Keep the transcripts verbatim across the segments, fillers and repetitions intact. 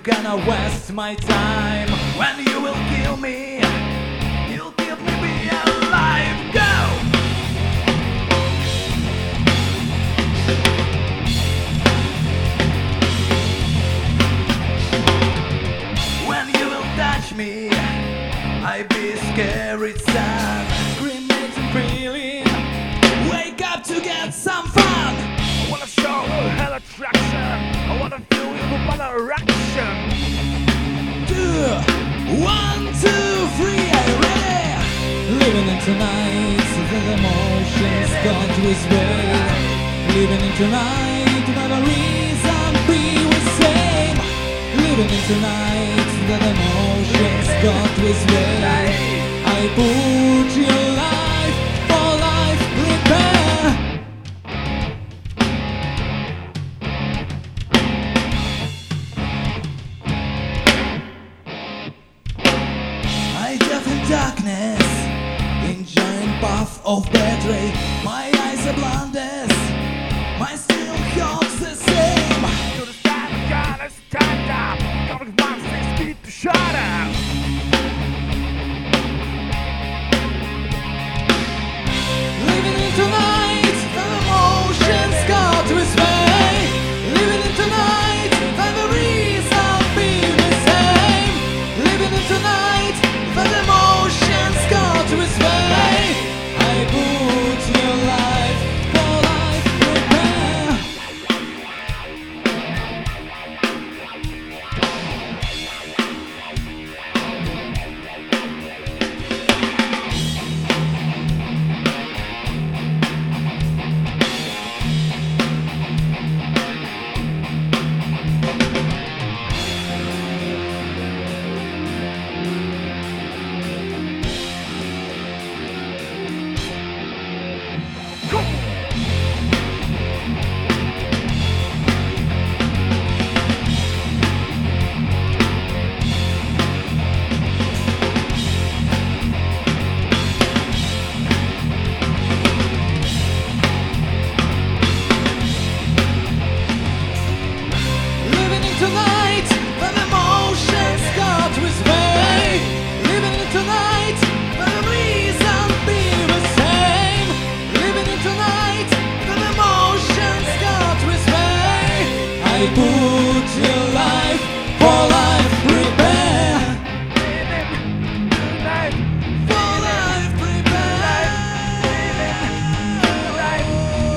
gonna waste my time. When you will kill me, you'll keep me be alive. Go! When you will touch me, I be scared, sad, screaming and feeling. Wake up to get some fun. I wanna show you hell attraction. I wanna feel you with my erection. Two, one, two, three, are you ready? Living in tonight, the emotions gone to his way. Living in tonight, never reason be the same. Living in tonight, the emotions gone to his way. I put your life for life repair. I deaf in darkness, enjoying path of betray. My eyes are blindest, my still heart's the same. To the side of God, let's stand up. Coming one six feet to shut up. Living in tonight, the emotions go to his way. Living in tonight, and the reason be the same. Living in tonight, the emotions go to his way. I put your life for life repair. Living in tonight, when emotions go to his way. Living in tonight, when the reason be the same. Living in tonight, when emotions go to his way. I put your life for life repair. Tonight, For life repair. tonight,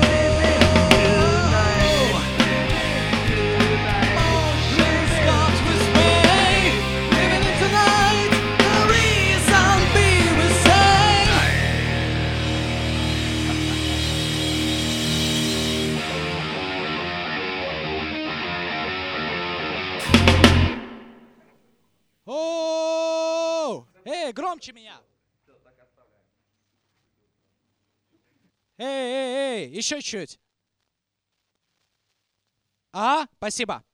Emotions go to his way. Living in tonight, the reason be the same. О, эй, громче меня. Эй, эй, эй, еще чуть. А, спасибо.